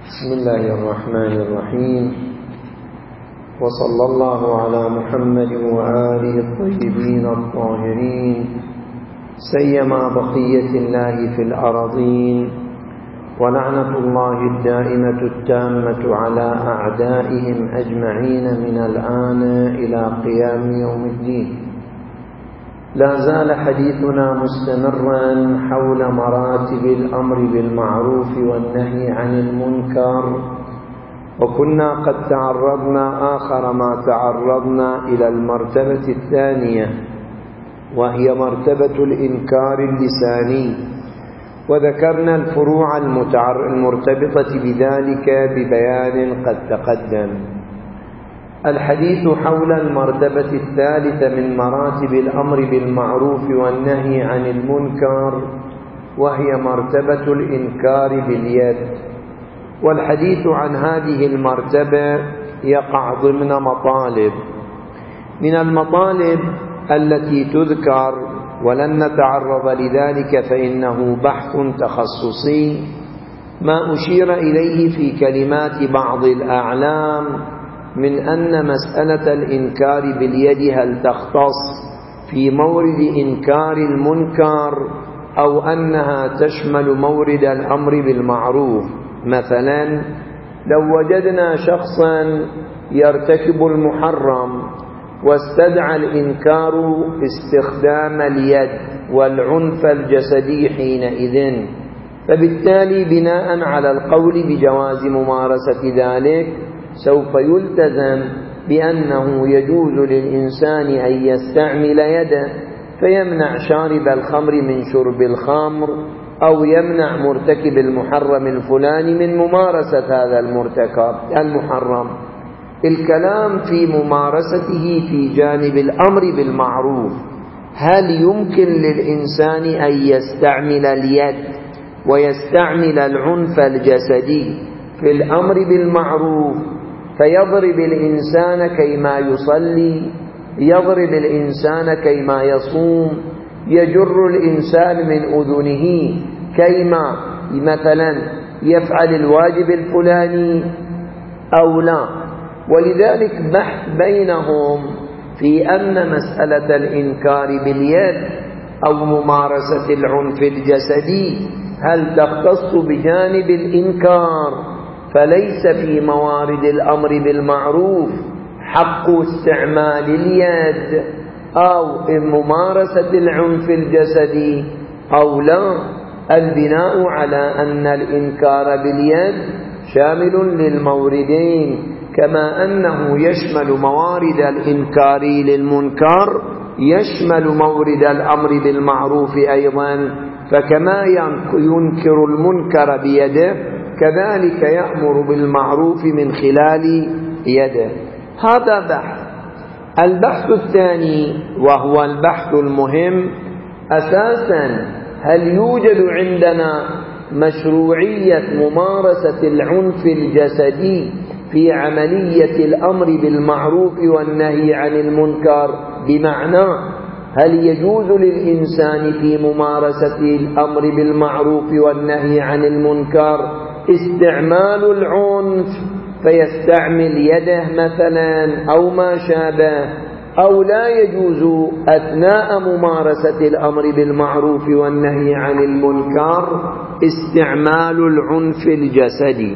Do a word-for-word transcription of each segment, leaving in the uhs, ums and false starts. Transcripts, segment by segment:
بسم الله الرحمن الرحيم، وصلى الله على محمد وآله الطيبين الطاهرين، سيما بقية الله في الأراضين، ولعنة الله الدائمة التامة على أعدائهم أجمعين من الآن إلى قيام يوم الدين. لا زال حديثنا مستمرا حول مراتب الأمر بالمعروف والنهي عن المنكر، وكنا قد تعرضنا آخر ما تعرضنا إلى المرتبة الثانية، وهي مرتبة الإنكار اللساني، وذكرنا الفروع المرتبطة بذلك ببيان قد تقدم. الحديث حول المرتبة الثالثة من مراتب الأمر بالمعروف والنهي عن المنكر، وهي مرتبة الإنكار باليد. والحديث عن هذه المرتبة يقع ضمن مطالب. من المطالب التي تذكر ولن نتعرض لذلك فإنه بحث تخصصي، ما أشير إليه في كلمات بعض الأعلام من أن مسألة الإنكار باليد هل تختص في مورد إنكار المنكر أو أنها تشمل مورد الأمر بالمعروف. مثلا لو وجدنا شخصا يرتكب المحرم واستدعى الإنكار استخدام اليد والعنف الجسدي حينئذ، فبالتالي بناء على القول بجواز ممارسة ذلك سوف يلتزم بأنه يجوز للإنسان أن يستعمل يده فيمنع شارب الخمر من شرب الخمر، أو يمنع مرتكب المحرم الفلاني من ممارسة هذا المرتكب المحرم. الكلام في ممارسته في جانب الأمر بالمعروف، هل يمكن للإنسان أن يستعمل اليد ويستعمل العنف الجسدي في الأمر بالمعروف فيضرب الإنسان كيما يصلي، يضرب الإنسان كيما يصوم، يجر الإنسان من أذنه كيما مثلا يفعل الواجب الفلاني أو لا؟ ولذلك بحث بينهم في أن مسألة الإنكار باليد أو ممارسة العنف الجسدي هل تختص بجانب الإنكار، فليس في موارد الأمر بالمعروف حق استعمال اليد أو ممارسة العنف الجسدي أو لا. البناء على أن الإنكار باليد شامل للموردين، كما أنه يشمل موارد الإنكار للمنكر يشمل مورد الأمر بالمعروف أيضا، فكما ينكر المنكر بيده كذلك يأمر بالمعروف من خلال يده. هذا بحث. البحث الثاني وهو البحث المهم أساسا، هل يوجد عندنا مشروعية ممارسة العنف الجسدي في عملية الأمر بالمعروف والنهي عن المنكر؟ بمعنى هل يجوز للإنسان في ممارسة الأمر بالمعروف والنهي عن المنكر استعمال العنف فيستعمل يده مثلا أو ما شابه، أو لا يجوز أثناء ممارسة الأمر بالمعروف والنهي عن المنكر استعمال العنف الجسدي؟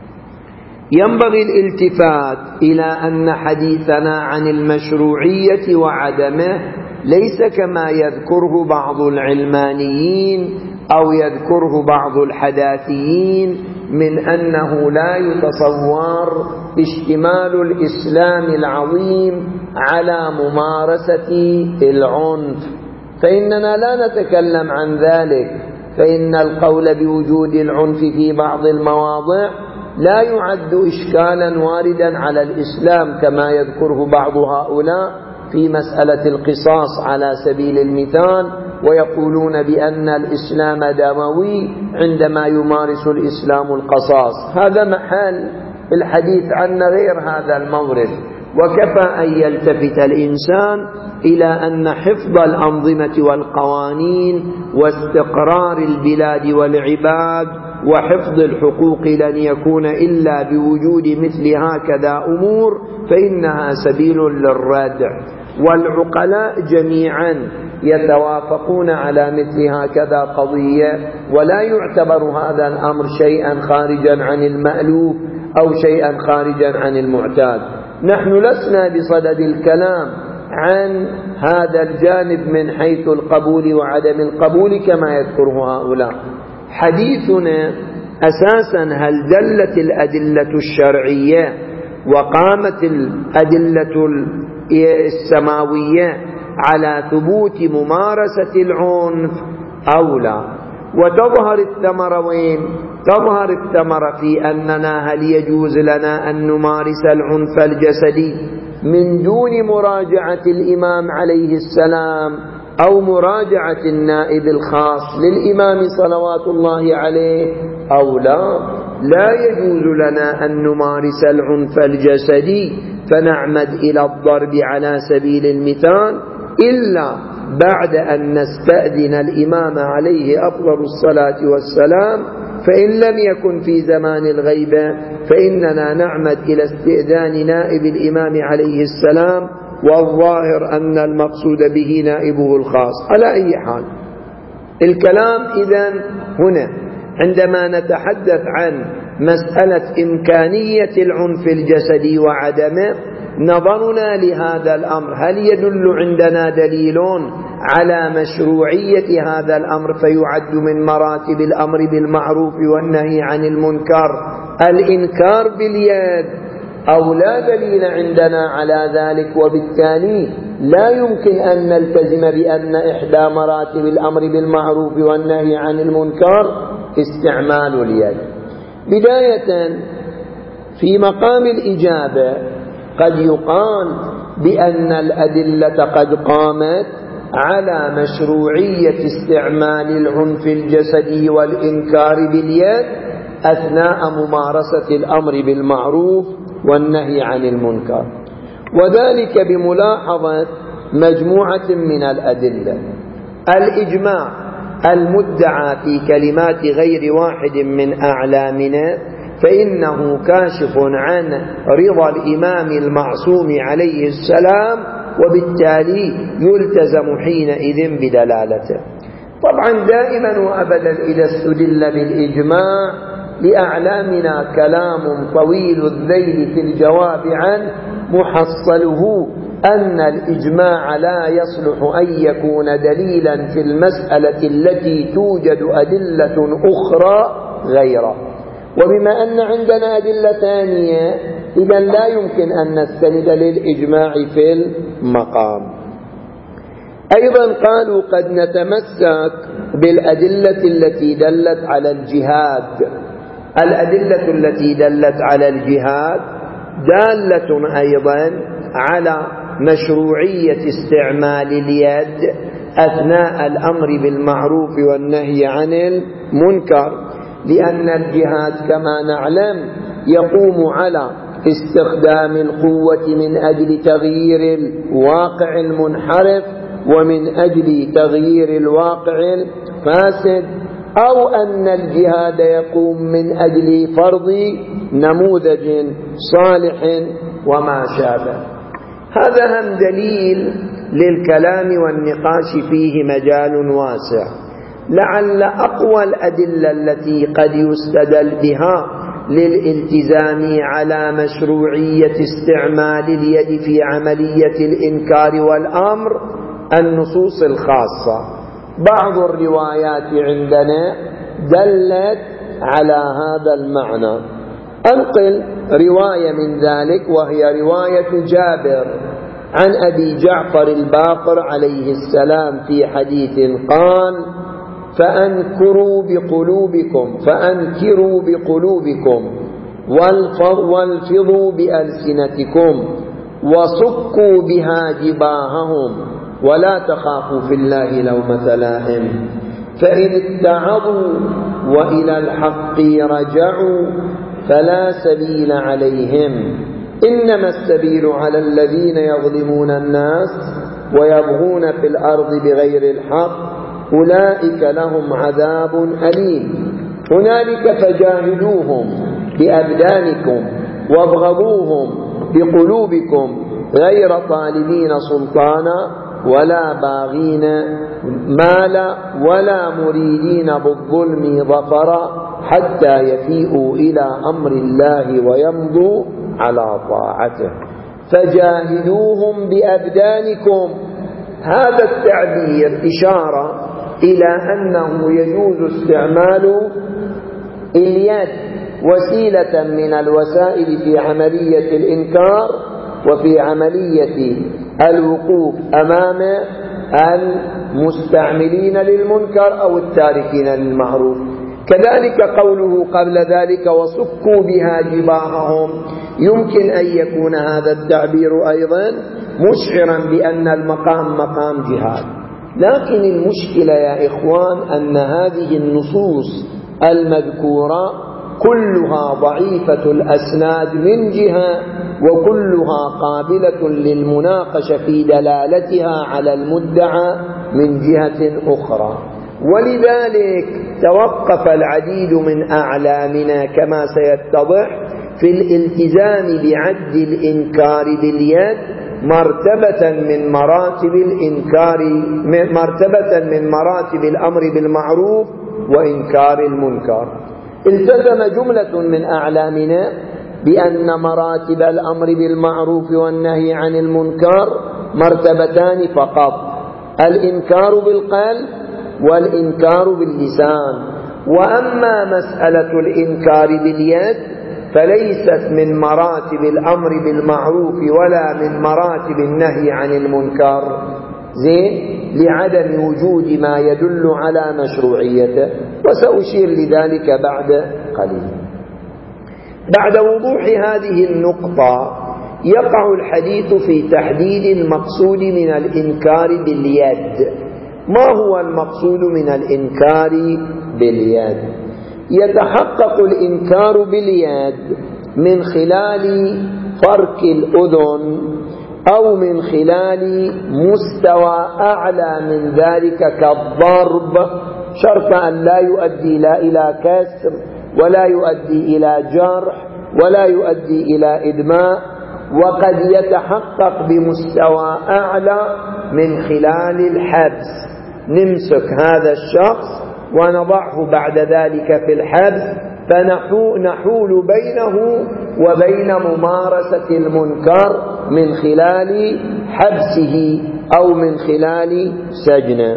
ينبغي الالتفات إلى أن حديثنا عن المشروعية وعدمه ليس كما يذكره بعض العلمانيين أو يذكره بعض الحداثيين من أنه لا يتصور اشتمال الإسلام العظيم على ممارسة العنف، فإننا لا نتكلم عن ذلك، فإن القول بوجود العنف في بعض المواضع لا يعد إشكالا واردا على الإسلام كما يذكره بعض هؤلاء في مسألة القصاص على سبيل المثال، ويقولون بأن الإسلام دموي عندما يمارس الإسلام القصاص. هذا محل الحديث عن غير هذا المورد. وكفى أن يلتفت الإنسان إلى أن حفظ الأنظمة والقوانين واستقرار البلاد والعباد وحفظ الحقوق لن يكون إلا بوجود مثل هكذا أمور، فإنها سبيل للردع. والعقلاء جميعا يتوافقون على مثل هكذا قضية، ولا يعتبر هذا الأمر شيئا خارجا عن المألوف أو شيئا خارجا عن المعتاد. نحن لسنا بصدد الكلام عن هذا الجانب من حيث القبول وعدم القبول كما يذكره هؤلاء. حديثنا أساسا هل دلت الأدلة الشرعية وقامت الأدلة السماوية على ثبوت ممارسة العنف أو لا؟ وتظهر الثمرة وين؟ تظهر الثمرة في أننا هل يجوز لنا أن نمارس العنف الجسدي من دون مراجعة الإمام عليه السلام أو مراجعة النائب الخاص للإمام صلوات الله عليه أو لا؟ لا يجوز لنا أن نمارس العنف الجسدي فنعمد إلى الضرب على سبيل المثال إلا بعد أن نستأذن الإمام عليه أفضل الصلاة والسلام، فإن لم يكن في زمان الغيبة فإننا نعمد إلى استئذان نائب الإمام عليه السلام، والظاهر أن المقصود به نائبه الخاص. على أي حال الكلام إذن هنا عندما نتحدث عن مسألة إمكانية العنف الجسدي وعدمه، نظرنا لهذا الأمر هل يدل عندنا دليل على مشروعية هذا الأمر فيعد من مراتب الأمر بالمعروف والنهي عن المنكر الإنكار باليد، أو لا دليل عندنا على ذلك، وبالتالي لا يمكن أن نلتزم بأن إحدى مراتب الأمر بالمعروف والنهي عن المنكر استعمال اليد. بداية في مقام الإجابة قد يقال بأن الأدلة قد قامت على مشروعية استعمال العنف الجسدي والإنكار باليد أثناء ممارسة الأمر بالمعروف والنهي عن المنكر، وذلك بملاحظة مجموعة من الأدلة. الإجماع المدعى في كلمات غير واحد من أعلامنا فإنه كاشف عن رضا الإمام المعصوم عليه السلام، وبالتالي يلتزم حينئذ بدلالته. طبعا دائما وأبدا إذا استدل بالإجماع لأعلامنا كلام طويل الذيل في الجواب عنه، محصله أن الإجماع لا يصلح أن يكون دليلا في المسألة التي توجد أدلة أخرى غيره. وبما أن عندنا أدلة ثانية إذن لا يمكن أن نستند للإجماع في المقام. أيضا قالوا قد نتمسك بالأدلة التي دلت على الجهاد. الأدلة التي دلت على الجهاد دالة أيضا على مشروعية استعمال اليد أثناء الأمر بالمعروف والنهي عن المنكر، لأن الجهاد كما نعلم يقوم على استخدام القوة من أجل تغيير الواقع المنحرف ومن أجل تغيير الواقع الفاسد، أو أن الجهاد يقوم من أجل فرض نموذج صالح وما شابه. هذا هم دليل للكلام والنقاش فيه مجال واسع. لعل أقوى الأدلة التي قد يستدل بها للالتزام على مشروعية استعمال اليد في عملية الإنكار والأمر النصوص الخاصة. بعض الروايات عندنا دلت على هذا المعنى. أنقل رواية من ذلك، وهي رواية جابر عن أبي جعفر الباقر عليه السلام في حديث قال: فأنكروا بقلوبكم فأنكروا بقلوبكم والفظوا بألسنتكم وصكوا بها جباههم ولا تخافوا في الله لومة لائم، فإن اتعظوا وإلى الحق رجعوا فلا سبيل عليهم، إنما السبيل على الذين يظلمون الناس ويبغون في الأرض بغير الحق أولئك لهم عذاب أليم. هنالك فجاهدوهم بأبدانكم وابغضوهم بقلوبكم غير طالبين سلطانا ولا باغين مالا ولا مريدين بالظلم ظفرا حتى يفيئوا إلى أمر الله ويمضوا على طاعته. فجاهدوهم بأبدانكم، هذا التعبير إشارة إلى أنه يجوز استعمال اليد وسيلة من الوسائل في عملية الإنكار وفي عملية الوقوف أمام المستعملين للمنكر أو التاركين للمعروف. كذلك قوله قبل ذلك وصكوا بها جباههم، يمكن أن يكون هذا التعبير أيضا مشعرا بأن المقام مقام جهاد، لكن المشكلة يا إخوان أن هذه النصوص المذكورة كلها ضعيفة الأسناد من جهة، وكلها قابلة للمناقشة في دلالتها على المدعى من جهة أخرى. ولذلك توقف العديد من أعلامنا كما سيتضح في الالتزام بعد الإنكار باليد مرتبة من مراتب الإنكار، مرتبة من مراتب الأمر بالمعروف وإنكار المنكر. التزم جملة من أعلامنا بأن مراتب الأمر بالمعروف والنهي عن المنكر مرتبتان فقط: الإنكار بالقلب والإنكار باللسان. وأما مسألة الإنكار باليد فليست من مراتب الأمر بالمعروف ولا من مراتب النهي عن المنكر، زين، لعدم وجود ما يدل على مشروعيته، وسأشير لذلك بعد قليل. بعد وضوح هذه النقطة يقع الحديث في تحديد المقصود من الإنكار باليد. ما هو المقصود من الإنكار باليد؟ يتحقق الإنكار باليد من خلال فرك الأذن أو من خلال مستوى أعلى من ذلك كالضرب، شرط أن لا يؤدي لا إلى كسر ولا يؤدي إلى جرح ولا يؤدي إلى إدماء. وقد يتحقق بمستوى أعلى من خلال الحبس، نمسك هذا الشخص ونضعه بعد ذلك في الحبس فنحول بينه وبين ممارسة المنكر من خلال حبسه أو من خلال سجنه.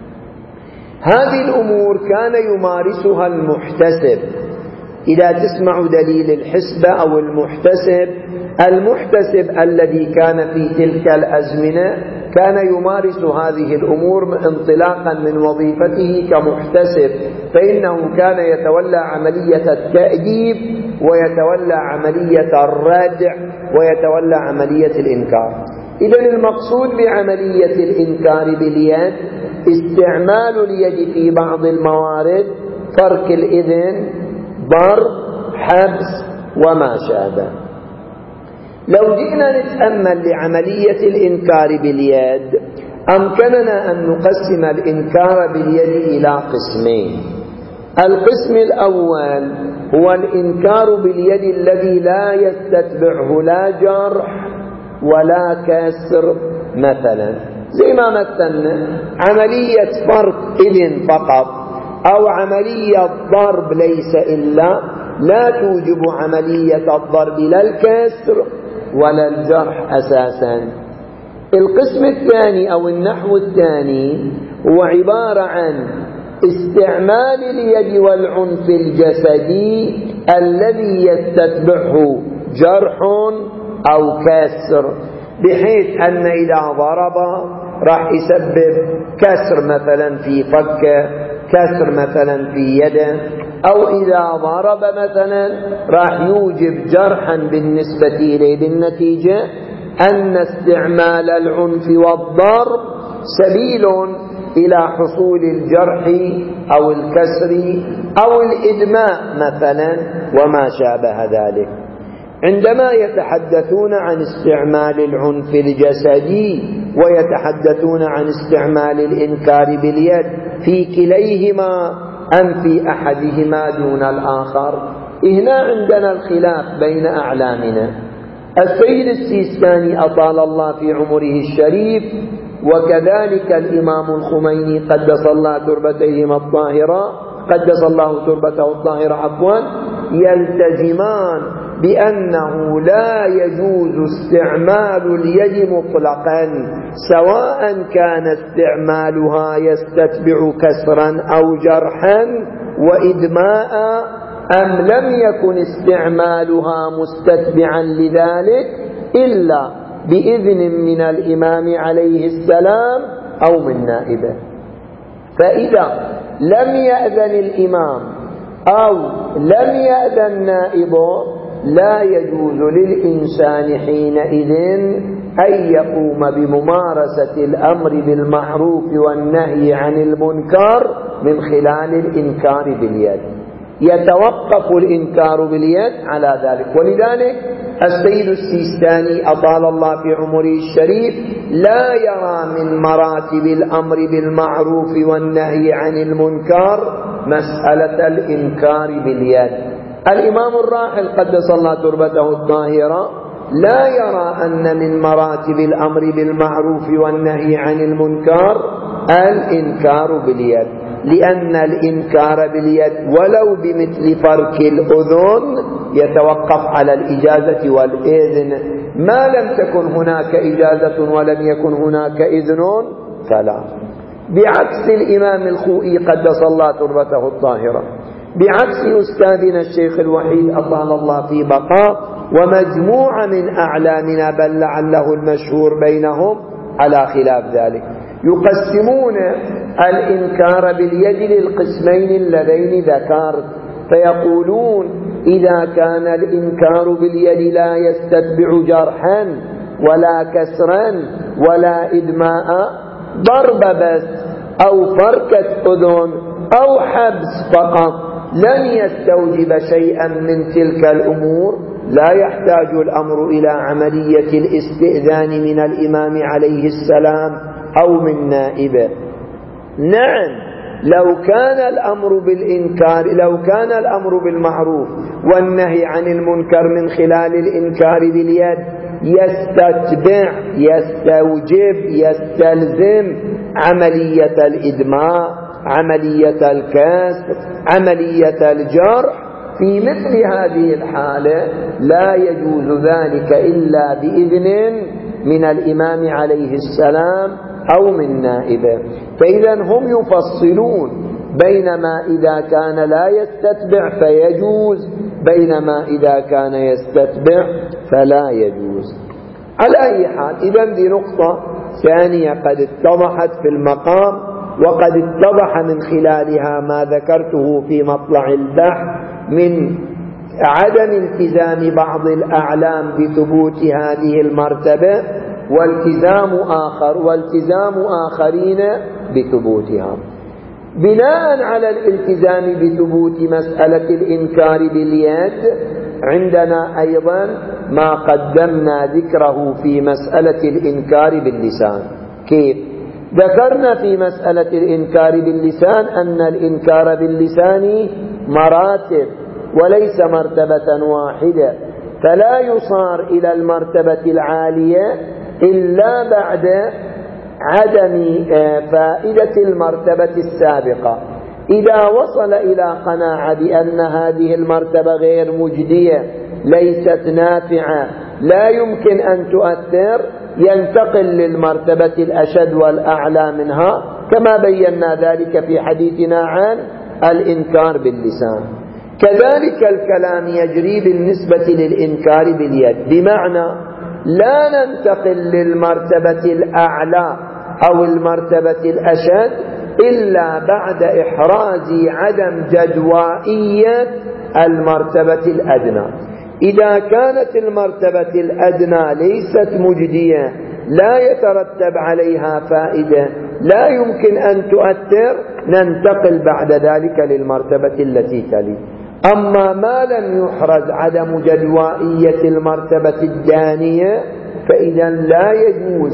هذه الأمور كان يمارسها المحتسب. إذا تسمع دليل الحسبة أو المحتسب، المحتسب الذي كان في تلك الأزمنة كان يمارس هذه الأمور انطلاقا من وظيفته كمحتسب، فإنه كان يتولى عملية التأديب ويتولى عملية الردع ويتولى عملية الإنكار. إذن المقصود بعملية الإنكار باليد استعمال اليد في بعض الموارد، فرك الإذن، ضرب، حبس وما شابه. لو جئنا نتأمل لعملية الإنكار باليد أمكننا أن نقسم الإنكار باليد إلى قسمين. القسم الأول هو الإنكار باليد الذي لا يستتبعه لا جرح ولا كسر، مثلا زي ما مثلنا عملية فرك إذن فقط أو عملية ضرب ليس إلا، لا توجب عملية الضرب لا الكسر ولا الجرح أساسا. القسم الثاني أو النحو الثاني هو عبارة عن استعمال اليد والعنف الجسدي الذي يستتبعه جرح أو كسر، بحيث أن إذا ضرب راح يسبب كسر مثلا في فكه، كسر مثلا في يده، أو إذا ضرب مثلا راح يوجب جرحا بالنسبة إليه، بالنتيجة أن استعمال العنف والضرب سبيل إلى حصول الجرح أو الكسر أو الإدماء مثلا وما شابه ذلك. عندما يتحدثون عن استعمال العنف الجسدي ويتحدثون عن استعمال الإنكار باليد، في كليهما أم في أحدهما دون الآخر؟ هنا عندنا الخلاف بين أعلامنا. السيد السيستاني أطال الله في عمره الشريف، وكذلك الإمام الخميني قدس الله تربتهما الطاهرة قدس الله تربته الطاهرة عفوا يلتزمان بأنه لا يجوز استعمال اليد مطلقا، سواء كان استعمالها يستتبع كسرا أو جرحا وإدماء، أم لم يكن استعمالها مستتبعا لذلك إلا بإذن من الإمام عليه السلام أو من نائبه. فإذا لم يأذن الإمام أو لم يأذن نائبه لا يجوز للإنسان حينئذ أن يقوم بممارسة الأمر بالمعروف والنهي عن المنكر من خلال الإنكار باليد. يتوقف الإنكار باليد على ذلك. ولذلك السيد السيستاني أطال الله في عمره الشريف لا يرى من مراتب الأمر بالمعروف والنهي عن المنكر مسألة الإنكار باليد. الإمام الراحل قدس الله تربته الطاهرة لا يرى أن من مراتب الأمر بالمعروف والنهي عن المنكر الإنكار باليد، لأن الإنكار باليد ولو بمثل فرك الأذن يتوقف على الإجازة والإذن. ما لم تكن هناك إجازة ولم يكن هناك إذن فلا. بعكس الإمام الخوئي قدس الله تربته الطاهرة، بعكس أستاذنا الشيخ الوحيد أطال الله في بقاء ومجموعة من أعلامنا بل لعله المشهور بينهم على خلاف ذلك، يقسمون الإنكار باليد للقسمين اللذين ذكرت، فيقولون إذا كان الإنكار باليد لا يستتبع جرحا ولا كسرا ولا إدماء، ضرب بس أو فركة أذن أو حبس فقط لن يستوجب شيئا من تلك الأمور، لا يحتاج الأمر إلى عملية الاستئذان من الإمام عليه السلام أو من نائبه. نعم، لو كان الأمر بالإنكار لو كان الأمر بالمعروف والنهي عن المنكر من خلال الإنكار باليد يستتبع يستوجب يستلزم عملية الإدماء، عملية الكسر، عملية الجرح، في مثل هذه الحالة لا يجوز ذلك إلا بإذن من الإمام عليه السلام أو من نائبه. فإذا هم يفصلون بينما إذا كان لا يستتبع فيجوز، بينما إذا كان يستتبع فلا يجوز. على أي حال، إذا دي نقطة ثانية قد اتضحت في المقام، وقد اتضح من خلالها ما ذكرته في مطلع البحث من عدم التزام بعض الأعلام بثبوت هذه المرتبة والتزام آخر والتزام آخرين بثبوتها. بناء على الالتزام بثبوت مسألة الإنكار باليد، عندنا أيضا ما قدمنا ذكره في مسألة الإنكار باللسان. كيف؟ ذكرنا في مسألة الإنكار باللسان أن الإنكار باللسان مراتب وليس مرتبة واحدة، فلا يصار إلى المرتبة العالية إلا بعد عدم فائدة المرتبة السابقة. إذا وصل إلى قناعة بأن هذه المرتبة غير مجدية، ليست نافعة، لا يمكن أن تؤثر، ينتقل للمرتبة الأشد والأعلى منها، كما بينا ذلك في حديثنا عن الإنكار باللسان. كذلك الكلام يجري بالنسبة للإنكار باليد، بمعنى لا ننتقل للمرتبة الأعلى أو المرتبة الأشد إلا بعد إحراز عدم جدوائية المرتبة الأدنى. إذا كانت المرتبة الأدنى ليست مجدية، لا يترتب عليها فائدة، لا يمكن أن تؤثر، ننتقل بعد ذلك للمرتبة التي تلي. أما ما لم يحرز عدم جدوائية المرتبة الدانية فإذا لا يجوز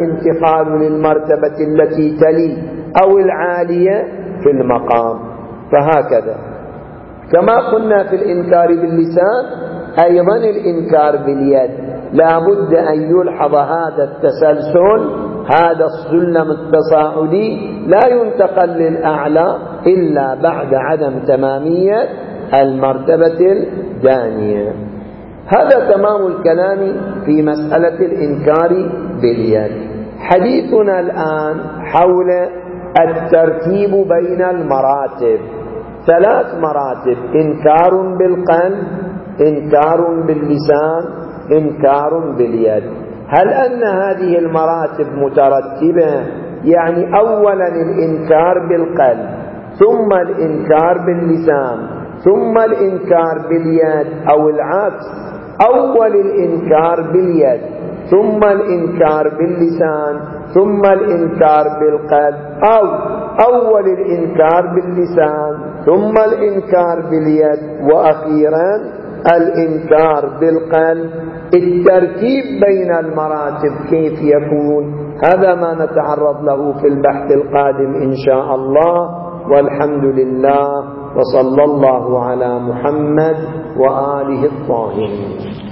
الانتقال للمرتبة التي تلي أو العالية في المقام. فهكذا كما قلنا في الإنكار باللسان أيضا الإنكار باليد لا بد أن يلحظ هذا التسلسل، هذا السلم التصاعدي لا ينتقل للأعلى إلا بعد عدم تمامية المرتبة الدانية. هذا تمام الكلام في مسألة الإنكار باليد. حديثنا الآن حول الترتيب بين المراتب، ثلاث مراتب: إنكار بالقلب، إنكار باللسان، إنكار باليد. هل أن هذه المراتب مترتبة؟ يعني أولا الإنكار بالقلب، ثم الإنكار باللسان، ثم الإنكار باليد، أو العكس، أول الإنكار باليد ثم الإنكار باللسان ثم الإنكار بالقلب، أو أول الإنكار باللسان ثم الإنكار باليد وأخيرا الإنكار بالقلب. الترتيب بين المراتب كيف يكون؟ هذا ما نتعرض له في البحث القادم إن شاء الله، والحمد لله، وصلى الله على محمد وآله الطاهرين.